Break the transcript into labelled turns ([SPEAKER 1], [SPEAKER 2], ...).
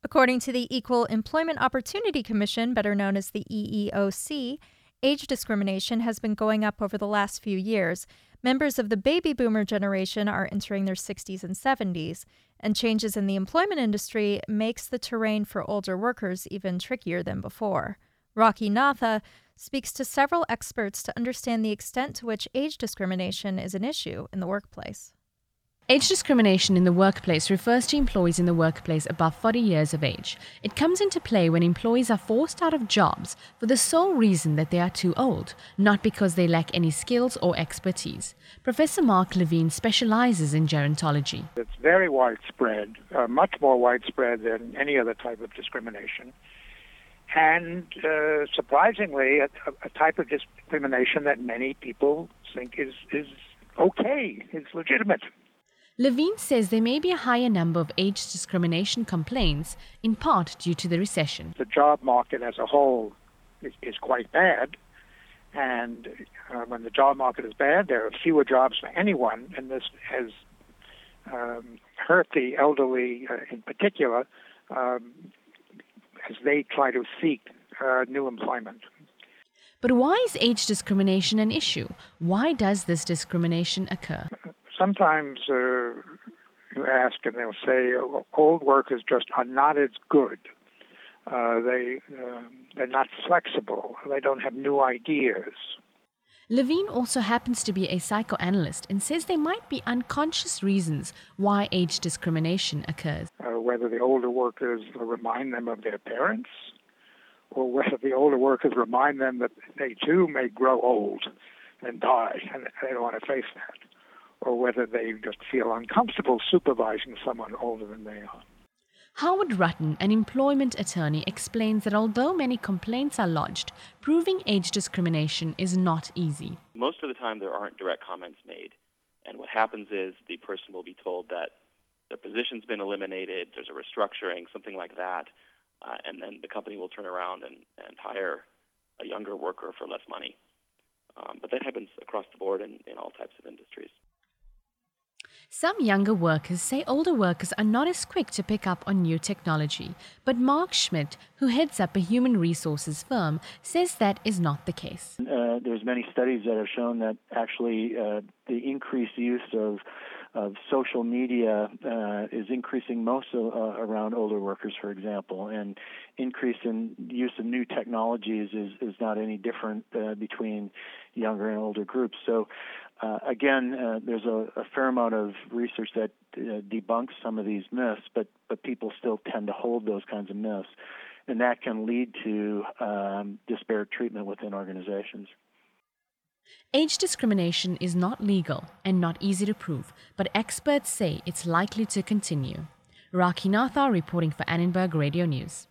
[SPEAKER 1] According to the Equal Employment Opportunity Commission, better known as the EEOC, age discrimination has been going up over the last few years. Members of the baby boomer generation are entering their 60s and 70s, and changes in the employment industry makes the terrain for older workers even trickier than before. Rocky Natha speaks to several experts to understand the extent to which age discrimination is an issue in the workplace.
[SPEAKER 2] Age discrimination in the workplace refers to employees in the workplace above 40 years of age. It comes into play when employees are forced out of jobs for the sole reason that they are too old, not because they lack any skills or expertise. Professor Mark Levine specializes in gerontology.
[SPEAKER 3] It's very widespread, much more widespread than any other type of discrimination. And surprisingly, a type of discrimination that many people think is okay, is legitimate.
[SPEAKER 2] Levine says there may be a higher number of age discrimination complaints, in part due to the recession.
[SPEAKER 3] The job market as a whole is quite bad, and when the job market is bad, there are fewer jobs for anyone, and this has hurt the elderly in particular as they try to seek new employment.
[SPEAKER 2] But why is age discrimination an issue? Why does this discrimination occur?
[SPEAKER 3] Sometimes you ask and they'll say old workers just are not as good. They're not flexible. They don't have new ideas.
[SPEAKER 2] Levine also happens to be a psychoanalyst and says there might be unconscious reasons why age discrimination occurs.
[SPEAKER 3] Whether the older workers remind them of their parents, or whether the older workers remind them that they too may grow old and die, and they don't want to face that. Or whether they just feel uncomfortable supervising someone older than they are.
[SPEAKER 2] Howard Rutten, an employment attorney, explains that although many complaints are lodged, proving age discrimination is not easy.
[SPEAKER 4] Most of the time there aren't direct comments made. And what happens is the person will be told that their position's been eliminated, there's a restructuring, something like that, and then the company will turn around and hire a younger worker for less money. But that happens across the board in all types of industries.
[SPEAKER 2] Some younger workers say older workers are not as quick to pick up on new technology, but Mark Schmidt, who heads up a human resources firm, says that is not the case.
[SPEAKER 5] There's many studies that have shown that actually the increased use of social media is increasing most around older workers, for example, and increase in use of new technologies is not any different between younger and older groups. So again, there's a fair amount of research that debunks some of these myths, but people still tend to hold those kinds of myths, and that can lead to disparate treatment within organizations.
[SPEAKER 2] Age discrimination is not legal and not easy to prove, but experts say it's likely to continue. Rocky Natha reporting for Annenberg Radio News.